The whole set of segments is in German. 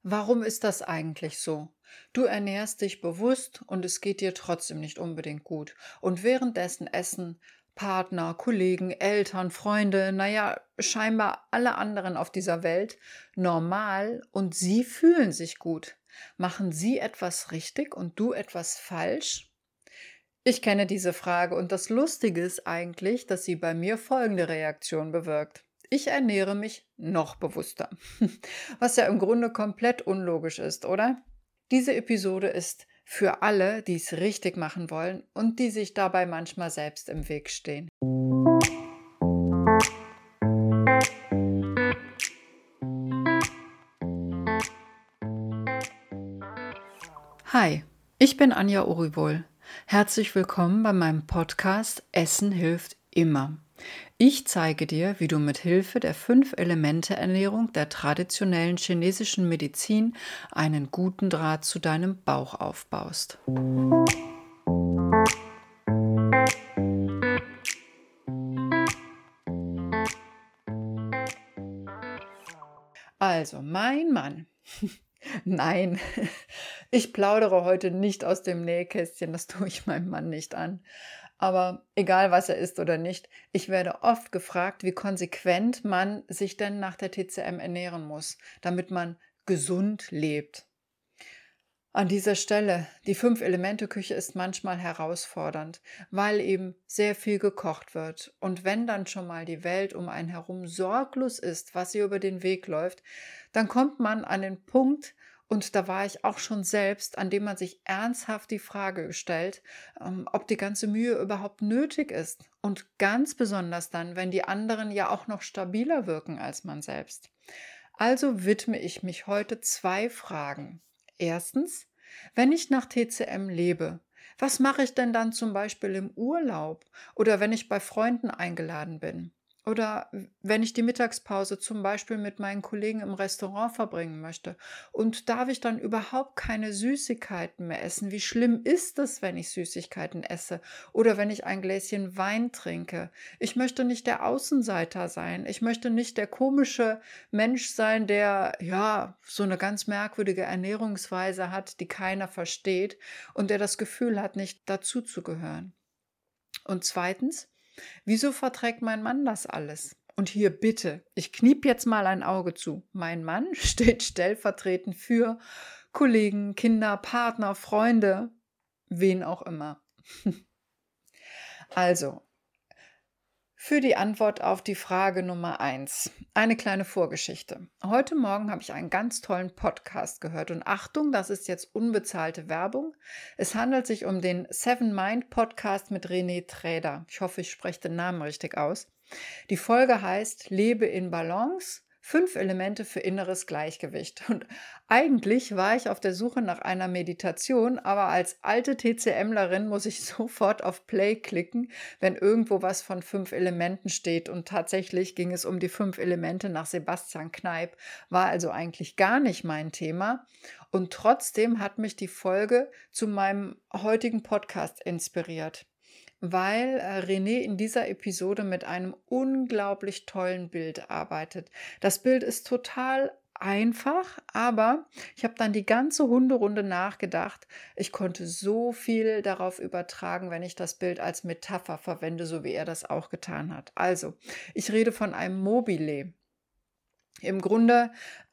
Warum ist das eigentlich so? Du ernährst dich bewusst und es geht dir trotzdem nicht unbedingt gut. Und währenddessen essen Partner, Kollegen, Eltern, Freunde, naja, scheinbar alle anderen auf dieser Welt normal und sie fühlen sich gut. Machen sie etwas richtig und du etwas falsch? Ich kenne diese Frage und das Lustige ist eigentlich, dass sie bei mir folgende Reaktion bewirkt. Ich ernähre mich noch bewusster, was ja im Grunde komplett unlogisch ist, oder? Diese Episode ist für alle, die es richtig machen wollen und die sich dabei manchmal selbst im Weg stehen. Hi, ich bin Anja Uribol. Herzlich willkommen bei meinem Podcast Essen hilft immer. Ich zeige dir, wie du mit Hilfe der 5-Elemente-Ernährung der traditionellen chinesischen Medizin einen guten Draht zu deinem Bauch aufbaust. Also, mein Mann. Nein, ich plaudere heute nicht aus dem Nähkästchen, das tue ich meinem Mann nicht an. Aber egal, was er isst oder nicht, ich werde oft gefragt, wie konsequent man sich denn nach der TCM ernähren muss, damit man gesund lebt. An dieser Stelle, die 5-Elemente-Küche ist manchmal herausfordernd, weil eben sehr viel gekocht wird. Und wenn dann schon mal die Welt um einen herum sorglos ist, was ihr über den Weg läuft, dann kommt man an den Punkt, und da war ich auch schon selbst, an dem man sich ernsthaft die Frage stellt, ob die ganze Mühe überhaupt nötig ist. Und ganz besonders dann, wenn die anderen ja auch noch stabiler wirken als man selbst. Also widme ich mich heute 2 Fragen. Erstens, wenn ich nach TCM lebe, was mache ich denn dann zum Beispiel im Urlaub oder wenn ich bei Freunden eingeladen bin? Oder wenn ich die Mittagspause zum Beispiel mit meinen Kollegen im Restaurant verbringen möchte und darf ich dann überhaupt keine Süßigkeiten mehr essen? Wie schlimm ist es, wenn ich Süßigkeiten esse oder wenn ich ein Gläschen Wein trinke? Ich möchte nicht der Außenseiter sein. Ich möchte nicht der komische Mensch sein, der ja so eine ganz merkwürdige Ernährungsweise hat, die keiner versteht und der das Gefühl hat, nicht dazuzugehören. Und zweitens, wieso verträgt mein Mann das alles? Und hier bitte, ich kniep jetzt mal ein Auge zu. Mein Mann steht stellvertretend für Kollegen, Kinder, Partner, Freunde, wen auch immer. Also, für die Antwort auf die Frage Nummer 1. Eine kleine Vorgeschichte. Heute Morgen habe ich einen ganz tollen Podcast gehört und Achtung, das ist jetzt unbezahlte Werbung. Es handelt sich um den Seven Mind Podcast mit René Träder. Ich hoffe, ich spreche den Namen richtig aus. Die Folge heißt Lebe in Balance. 5 Elemente für inneres Gleichgewicht. Und eigentlich war ich auf der Suche nach einer Meditation, aber als alte TCMlerin muss ich sofort auf Play klicken, wenn irgendwo was von 5 Elementen steht. Und tatsächlich ging es um die 5 Elemente nach Sebastian Kneipp, war also eigentlich gar nicht mein Thema. Und trotzdem hat mich die Folge zu meinem heutigen Podcast inspiriert, weil René in dieser Episode mit einem unglaublich tollen Bild arbeitet. Das Bild ist total einfach, aber ich habe dann die ganze Hunderunde nachgedacht. Ich konnte so viel darauf übertragen, wenn ich das Bild als Metapher verwende, so wie er das auch getan hat. Also, ich rede von einem Mobile. Im Grunde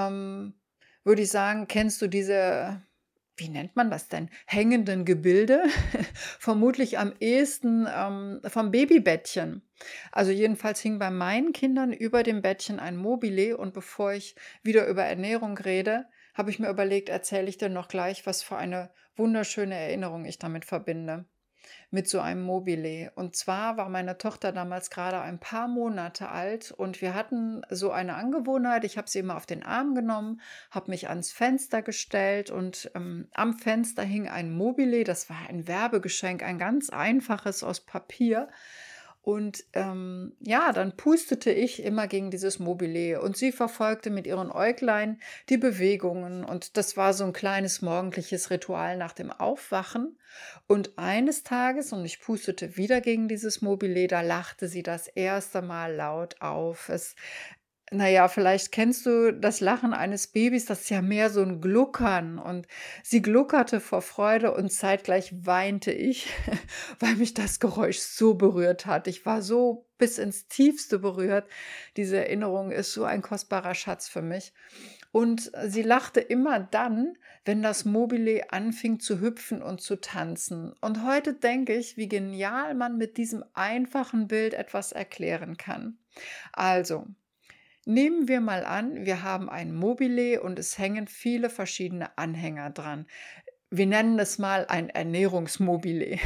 würde ich sagen, kennst du diese, wie nennt man das denn, hängenden Gebilde? Vermutlich am ehesten vom Babybettchen. Also jedenfalls hing bei meinen Kindern über dem Bettchen ein Mobile und bevor ich wieder über Ernährung rede, habe ich mir überlegt, erzähle ich dir noch gleich, was für eine wunderschöne Erinnerung ich damit verbinde, mit so einem Mobile. Und zwar war meine Tochter damals gerade ein paar Monate alt und wir hatten so eine Angewohnheit, ich habe sie immer auf den Arm genommen, habe mich ans Fenster gestellt und am Fenster hing ein Mobile, das war ein Werbegeschenk, ein ganz einfaches aus Papier. Und ja, dann pustete ich immer gegen dieses Mobile und sie verfolgte mit ihren Äuglein die Bewegungen und das war so ein kleines morgendliches Ritual nach dem Aufwachen. Und eines Tages, und ich pustete wieder gegen dieses Mobile, da lachte sie das erste Mal laut auf. Naja, vielleicht kennst du das Lachen eines Babys, das ist ja mehr so ein Gluckern und sie gluckerte vor Freude und zeitgleich weinte ich, weil mich das Geräusch so berührt hat. Ich war so bis ins Tiefste berührt. Diese Erinnerung ist so ein kostbarer Schatz für mich. Und sie lachte immer dann, wenn das Mobile anfing zu hüpfen und zu tanzen. Und heute denke ich, wie genial man mit diesem einfachen Bild etwas erklären kann. Also, nehmen wir mal an, wir haben ein Mobile und es hängen viele verschiedene Anhänger dran. Wir nennen es mal ein Ernährungsmobile.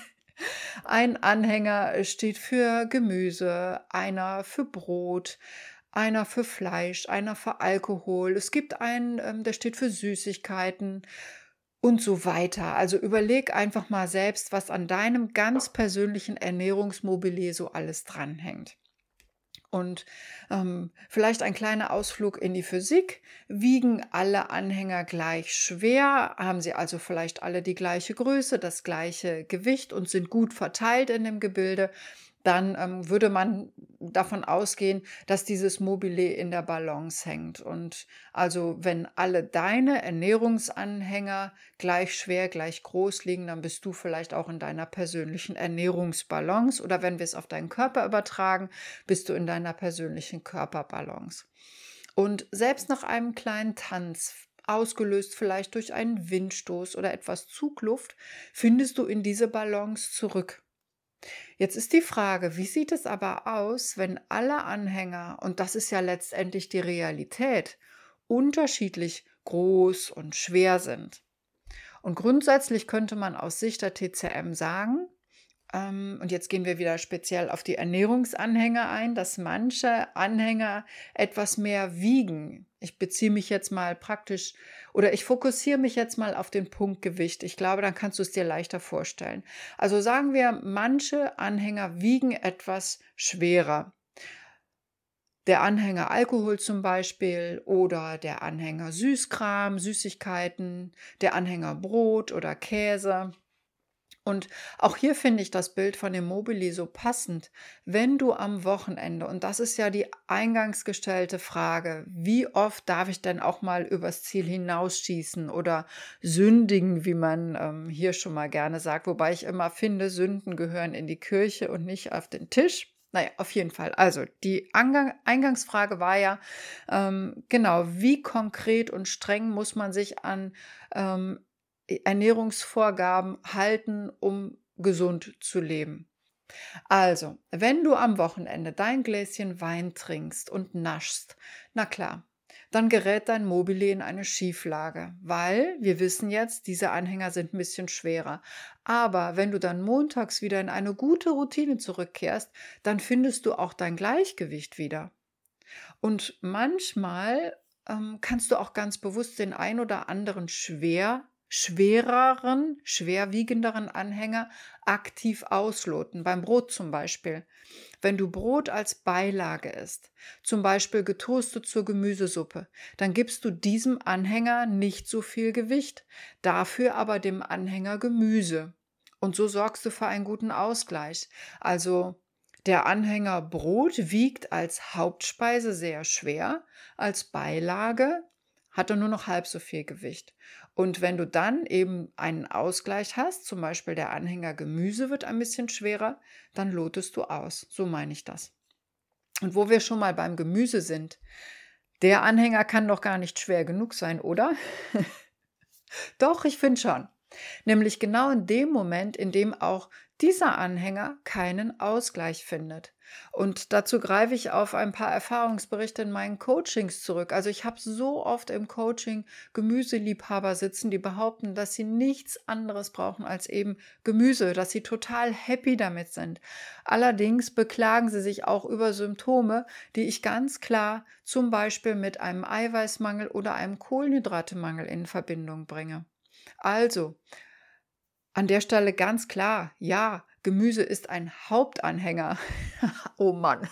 Ein Anhänger steht für Gemüse, einer für Brot, einer für Fleisch, einer für Alkohol. Es gibt einen, der steht für Süßigkeiten und so weiter. Also überleg einfach mal selbst, was an deinem ganz persönlichen Ernährungsmobile so alles dranhängt. Und vielleicht ein kleiner Ausflug in die Physik. Wiegen alle Anhänger gleich schwer? Haben sie also vielleicht alle die gleiche Größe, das gleiche Gewicht und sind gut verteilt in dem Gebilde? Dann würde man davon ausgehen, dass dieses Mobile in der Balance hängt. Und also wenn alle deine Ernährungsanhänger gleich schwer, gleich groß liegen, dann bist du vielleicht auch in deiner persönlichen Ernährungsbalance. Oder wenn wir es auf deinen Körper übertragen, bist du in deiner persönlichen Körperbalance. Und selbst nach einem kleinen Tanz, ausgelöst vielleicht durch einen Windstoß oder etwas Zugluft, findest du in diese Balance zurück. Jetzt ist die Frage, wie sieht es aber aus, wenn alle Anhänger, und das ist ja letztendlich die Realität, unterschiedlich groß und schwer sind? Und grundsätzlich könnte man aus Sicht der TCM sagen, und jetzt gehen wir wieder speziell auf die Ernährungsanhänger ein, dass manche Anhänger etwas mehr wiegen. Ich beziehe mich jetzt mal praktisch oder ich fokussiere mich jetzt mal auf den Punkt Gewicht. Ich glaube, dann kannst du es dir leichter vorstellen. Also sagen wir, manche Anhänger wiegen etwas schwerer. Der Anhänger Alkohol zum Beispiel oder der Anhänger Süßkram, Süßigkeiten, der Anhänger Brot oder Käse. Und auch hier finde ich das Bild von dem Mobili so passend. Wenn du am Wochenende, und das ist ja die eingangs gestellte Frage, wie oft darf ich denn auch mal übers Ziel hinausschießen oder sündigen, wie man hier schon mal gerne sagt, wobei ich immer finde, Sünden gehören in die Kirche und nicht auf den Tisch. Naja, auf jeden Fall. Also die Eingangsfrage war ja, genau, wie konkret und streng muss man sich an Ernährungsvorgaben halten, um gesund zu leben. Also, wenn du am Wochenende dein Gläschen Wein trinkst und naschst, na klar, dann gerät dein Mobile in eine Schieflage, weil wir wissen jetzt, diese Anhänger sind ein bisschen schwerer. Aber wenn du dann montags wieder in eine gute Routine zurückkehrst, dann findest du auch dein Gleichgewicht wieder. Und manchmal kannst du auch ganz bewusst den ein oder anderen schwereren, schwerwiegenderen Anhänger aktiv ausloten. Beim Brot zum Beispiel. Wenn du Brot als Beilage isst, zum Beispiel getoastet zur Gemüsesuppe, dann gibst du diesem Anhänger nicht so viel Gewicht, dafür aber dem Anhänger Gemüse. Und so sorgst du für einen guten Ausgleich. Also der Anhänger Brot wiegt als Hauptspeise sehr schwer, als Beilage hat er nur noch halb so viel Gewicht. Und wenn du dann eben einen Ausgleich hast, zum Beispiel der Anhänger Gemüse wird ein bisschen schwerer, dann lotest du aus. So meine ich das. Und wo wir schon mal beim Gemüse sind, der Anhänger kann doch gar nicht schwer genug sein, oder? Doch, ich finde schon. Nämlich genau in dem Moment, in dem auch dieser Anhänger keinen Ausgleich findet. Und dazu greife ich auf ein paar Erfahrungsberichte in meinen Coachings zurück. Also ich habe so oft im Coaching Gemüseliebhaber sitzen, die behaupten, dass sie nichts anderes brauchen als eben Gemüse, dass sie total happy damit sind. Allerdings beklagen sie sich auch über Symptome, die ich ganz klar zum Beispiel mit einem Eiweißmangel oder einem Kohlenhydratemangel in Verbindung bringe. Also, an der Stelle ganz klar, ja, Gemüse ist ein Hauptanhänger. Oh Mann.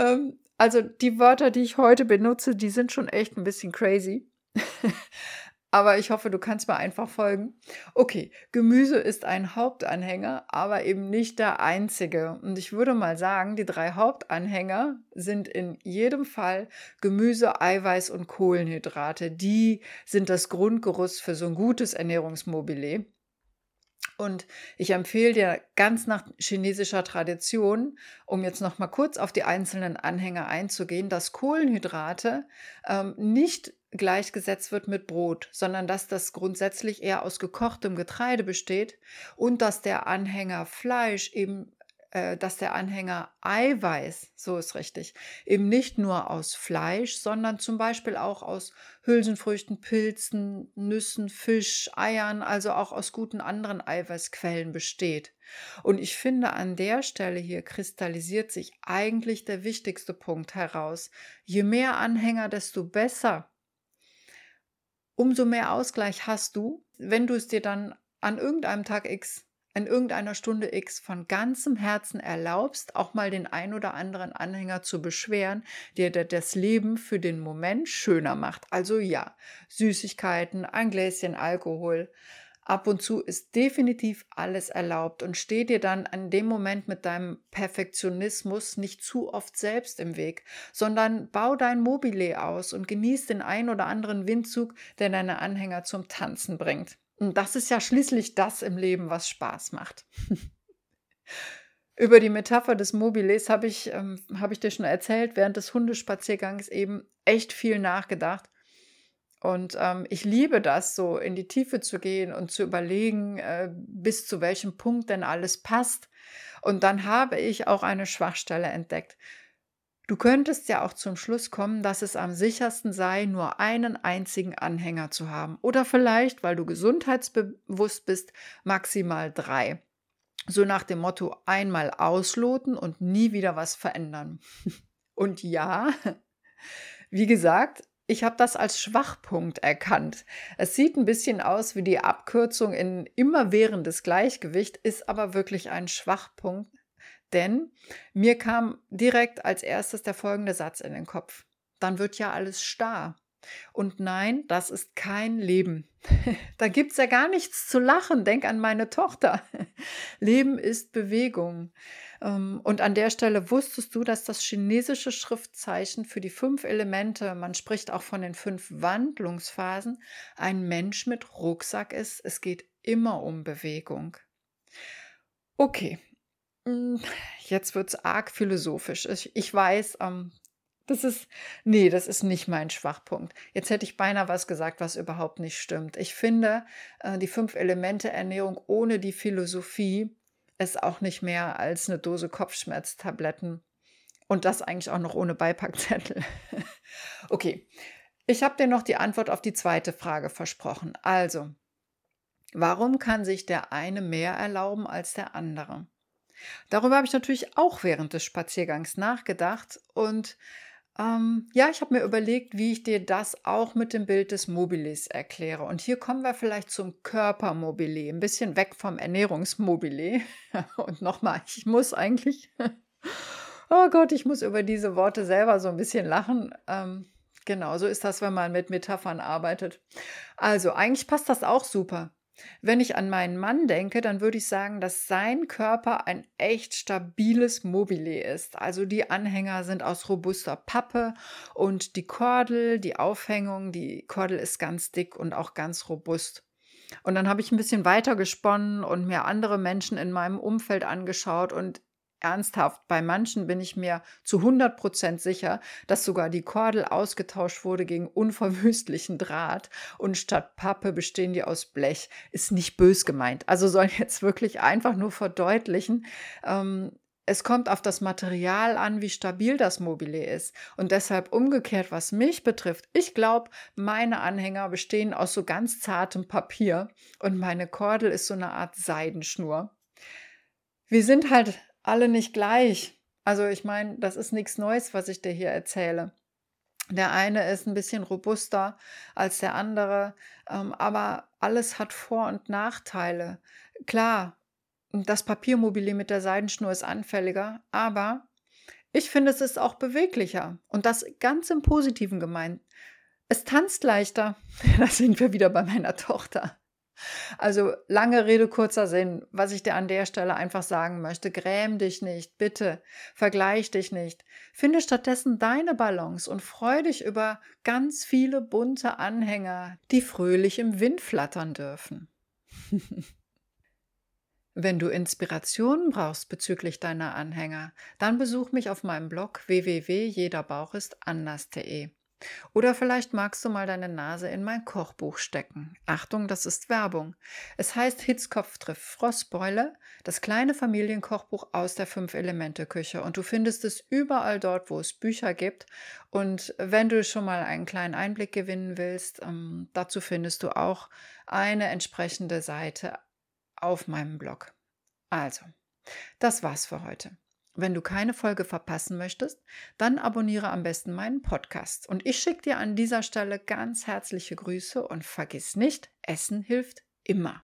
Also die Wörter, die ich heute benutze, die sind schon echt ein bisschen crazy. Aber ich hoffe, du kannst mir einfach folgen. Okay, Gemüse ist ein Hauptanhänger, aber eben nicht der einzige. Und ich würde mal sagen, die 3 Hauptanhänger sind in jedem Fall Gemüse, Eiweiß und Kohlenhydrate. Die sind das Grundgerüst für so ein gutes Ernährungsmobile. Und ich empfehle dir ganz nach chinesischer Tradition, um jetzt noch mal kurz auf die einzelnen Anhänger einzugehen, dass Kohlenhydrate nicht gleichgesetzt wird mit Brot, sondern dass das grundsätzlich eher aus gekochtem Getreide besteht und dass der Anhänger Fleisch eben, dass der Anhänger Eiweiß, so ist richtig, eben nicht nur aus Fleisch, sondern zum Beispiel auch aus Hülsenfrüchten, Pilzen, Nüssen, Fisch, Eiern, also auch aus guten anderen Eiweißquellen besteht. Und ich finde, an der Stelle hier kristallisiert sich eigentlich der wichtigste Punkt heraus. Je mehr Anhänger, desto besser. Umso mehr Ausgleich hast du, wenn du es dir dann an irgendeinem Tag X, in irgendeiner Stunde X von ganzem Herzen erlaubst, auch mal den ein oder anderen Anhänger zu beschweren, der dir das Leben für den Moment schöner macht. Also ja, Süßigkeiten, ein Gläschen Alkohol. Ab und zu ist definitiv alles erlaubt und steh dir dann an dem Moment mit deinem Perfektionismus nicht zu oft selbst im Weg, sondern bau dein Mobile aus und genieß den ein oder anderen Windzug, der deine Anhänger zum Tanzen bringt. Und das ist ja schließlich das im Leben, was Spaß macht. Über die Metapher des Mobiles hab ich dir schon erzählt, während des Hundespaziergangs eben echt viel nachgedacht. Und ich liebe das, so in die Tiefe zu gehen und zu überlegen, bis zu welchem Punkt denn alles passt. Und dann habe ich auch eine Schwachstelle entdeckt. Du könntest ja auch zum Schluss kommen, dass es am sichersten sei, nur einen einzigen Anhänger zu haben. Oder vielleicht, weil du gesundheitsbewusst bist, maximal 3. So nach dem Motto, einmal ausloten und nie wieder was verändern. Und ja, wie gesagt, ich habe das als Schwachpunkt erkannt. Es sieht ein bisschen aus wie die Abkürzung in immerwährendes Gleichgewicht, ist aber wirklich ein Schwachpunkt, denn mir kam direkt als erstes der folgende Satz in den Kopf. Dann wird ja alles starr. Und nein, das ist kein Leben. Da gibt's ja gar nichts zu lachen. Denk an meine Tochter. Leben ist Bewegung. Und an der Stelle wusstest du, dass das chinesische Schriftzeichen für die 5 Elemente, man spricht auch von den 5 Wandlungsphasen, ein Mensch mit Rucksack ist. Es geht immer um Bewegung. Okay, jetzt wird's arg philosophisch. Ich weiß, das ist, nee, das ist nicht mein Schwachpunkt. Jetzt hätte ich beinahe was gesagt, was überhaupt nicht stimmt. Ich finde, die 5 Elemente Ernährung ohne die Philosophie ist auch nicht mehr als eine Dose Kopfschmerztabletten und das eigentlich auch noch ohne Beipackzettel. Okay, ich habe dir noch die Antwort auf die zweite Frage versprochen. Also, warum kann sich der eine mehr erlauben als der andere? Darüber habe ich natürlich auch während des Spaziergangs nachgedacht und ja, ich habe mir überlegt, wie ich dir das auch mit dem Bild des Mobilis erkläre. Und hier kommen wir vielleicht zum Körpermobile, ein bisschen weg vom Ernährungsmobile. Und nochmal, ich muss eigentlich, oh Gott, ich muss über diese Worte selber so ein bisschen lachen. Genau, so ist das, wenn man mit Metaphern arbeitet. Also, eigentlich passt das auch super. Wenn ich an meinen Mann denke, dann würde ich sagen, dass sein Körper ein echt stabiles Mobile ist. Also die Anhänger sind aus robuster Pappe und die Kordel, die Aufhängung, die Kordel ist ganz dick und auch ganz robust. Und dann habe ich ein bisschen weiter gesponnen und mir andere Menschen in meinem Umfeld angeschaut und ernsthaft, bei manchen bin ich mir zu 100% sicher, dass sogar die Kordel ausgetauscht wurde gegen unverwüstlichen Draht und statt Pappe bestehen die aus Blech. Ist nicht bös gemeint. Also soll jetzt wirklich einfach nur verdeutlichen, es kommt auf das Material an, wie stabil das Mobile ist. Und deshalb umgekehrt, was mich betrifft, ich glaube, meine Anhänger bestehen aus so ganz zartem Papier und meine Kordel ist so eine Art Seidenschnur. Wir sind halt alle nicht gleich. Also ich meine, das ist nichts Neues, was ich dir hier erzähle. Der eine ist ein bisschen robuster als der andere, aber alles hat Vor- und Nachteile. Klar, das Papiermobile mit der Seidenschnur ist anfälliger, aber ich finde, es ist auch beweglicher und das ganz im Positiven gemeint. Es tanzt leichter. Da sind wir wieder bei meiner Tochter. Also lange Rede, kurzer Sinn. Was ich dir an der Stelle einfach sagen möchte, gräm dich nicht, bitte, vergleich dich nicht. Finde stattdessen deine Balance und freu dich über ganz viele bunte Anhänger, die fröhlich im Wind flattern dürfen. Wenn du Inspirationen brauchst bezüglich deiner Anhänger, dann besuch mich auf meinem Blog www.jederbauchistanders.de. Oder vielleicht magst du mal deine Nase in mein Kochbuch stecken. Achtung, das ist Werbung. Es heißt Hitzkopf trifft Frostbeule, das kleine Familienkochbuch aus der 5-Elemente-Küche. Und du findest es überall dort, wo es Bücher gibt. Und wenn du schon mal einen kleinen Einblick gewinnen willst, dazu findest du auch eine entsprechende Seite auf meinem Blog. Also, das war's für heute. Wenn du keine Folge verpassen möchtest, dann abonniere am besten meinen Podcast. Und ich schicke dir an dieser Stelle ganz herzliche Grüße und vergiss nicht, Essen hilft immer.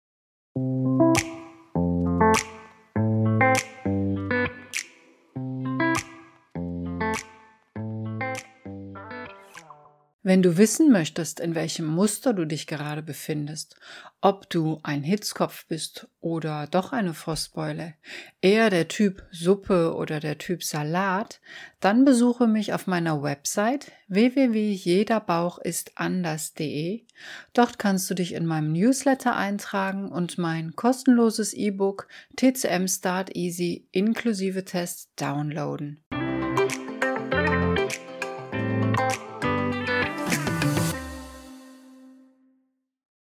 Wenn du wissen möchtest, in welchem Muster du dich gerade befindest, ob du ein Hitzkopf bist oder doch eine Frostbeule, eher der Typ Suppe oder der Typ Salat, dann besuche mich auf meiner Website www.jederbauchistanders.de. Dort kannst du dich in meinem Newsletter eintragen und mein kostenloses E-Book TCM Start Easy inklusive Test downloaden.